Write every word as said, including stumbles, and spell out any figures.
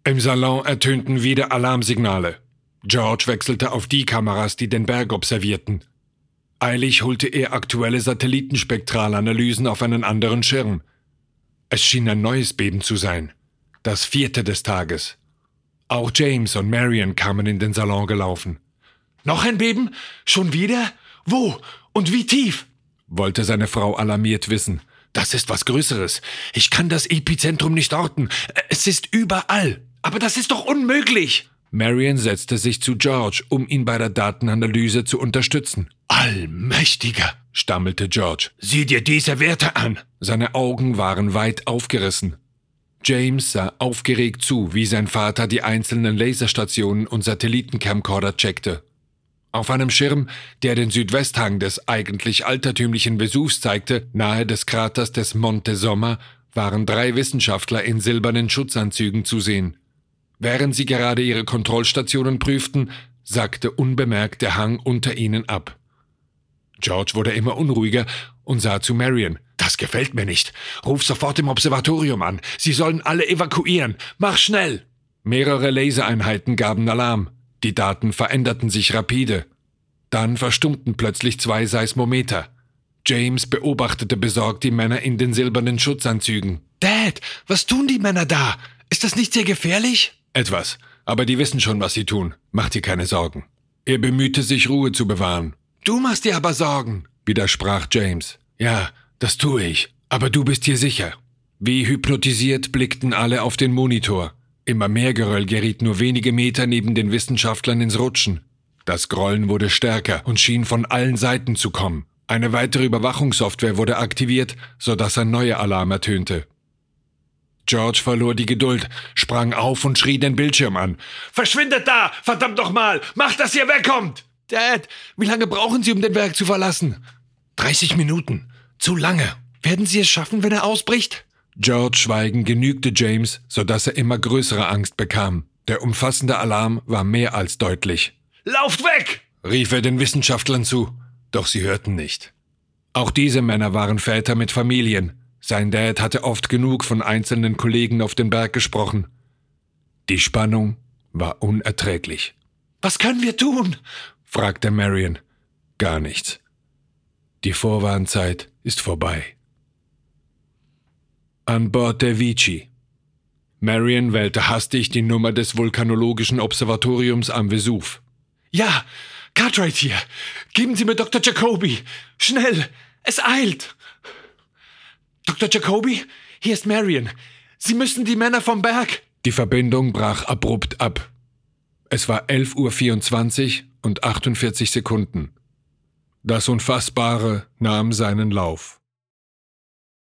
Im Salon ertönten wieder Alarmsignale. George wechselte auf die Kameras, die den Berg observierten. Eilig holte er aktuelle Satellitenspektralanalysen auf einen anderen Schirm. Es schien ein neues Beben zu sein. Das vierte des Tages. Auch James und Marion kamen in den Salon gelaufen. »Noch ein Beben? Schon wieder? Wo? Und wie tief?« wollte seine Frau alarmiert wissen. »Das ist was Größeres. Ich kann das Epizentrum nicht orten. Es ist überall. Aber das ist doch unmöglich!« Marion setzte sich zu George, um ihn bei der Datenanalyse zu unterstützen. »Allmächtiger«, stammelte George. »Sieh dir diese Werte an!« Seine Augen waren weit aufgerissen. James sah aufgeregt zu, wie sein Vater die einzelnen Laserstationen und Satellitencamcorder checkte. Auf einem Schirm, der den Südwesthang des eigentlich altertümlichen Vesuvs zeigte, nahe des Kraters des Monte Somma, waren drei Wissenschaftler in silbernen Schutzanzügen zu sehen. Während sie gerade ihre Kontrollstationen prüften, sackte unbemerkt der Hang unter ihnen ab. George wurde immer unruhiger und sah zu Marion. »Das gefällt mir nicht. Ruf sofort im Observatorium an. Sie sollen alle evakuieren. Mach schnell!« Mehrere Lasereinheiten gaben Alarm. Die Daten veränderten sich rapide. Dann verstummten plötzlich zwei Seismometer. James beobachtete besorgt die Männer in den silbernen Schutzanzügen. »Dad, was tun die Männer da? Ist das nicht sehr gefährlich?« »Etwas, aber die wissen schon, was sie tun. Mach dir keine Sorgen.« Er bemühte sich, Ruhe zu bewahren. »Du machst dir aber Sorgen«, widersprach James. »Ja, das tue ich. Aber du bist hier sicher.« Wie hypnotisiert blickten alle auf den Monitor. Immer mehr Geröll geriet nur wenige Meter neben den Wissenschaftlern ins Rutschen. Das Grollen wurde stärker und schien von allen Seiten zu kommen. Eine weitere Überwachungssoftware wurde aktiviert, sodass ein neuer Alarm ertönte. George verlor die Geduld, sprang auf und schrie den Bildschirm an. »Verschwindet da! Verdammt nochmal! Macht, dass ihr wegkommt!« »Dad, wie lange brauchen Sie, um den Berg zu verlassen?« »dreißig Minuten. Zu lange. Werden Sie es schaffen, wenn er ausbricht?« George Schweigen genügte James, sodass er immer größere Angst bekam. Der umfassende Alarm war mehr als deutlich. »Lauft weg!« rief er den Wissenschaftlern zu. Doch sie hörten nicht. Auch diese Männer waren Väter mit Familien. Sein Dad hatte oft genug von einzelnen Kollegen auf den Berg gesprochen. Die Spannung war unerträglich. »Was können wir tun?« fragte Marion. »Gar nichts. Die Vorwarnzeit ist vorbei.« An Bord der Vici. Marion wählte hastig die Nummer des vulkanologischen Observatoriums am Vesuv. »Ja, Cartwright hier. Geben Sie mir Doktor Jacoby. Schnell, es eilt!« »Doktor Jacoby, hier ist Marion. Sie müssen die Männer vom Berg...« Die Verbindung brach abrupt ab. Es war elf Uhr vierundzwanzig und achtundvierzig Sekunden. Das Unfassbare nahm seinen Lauf.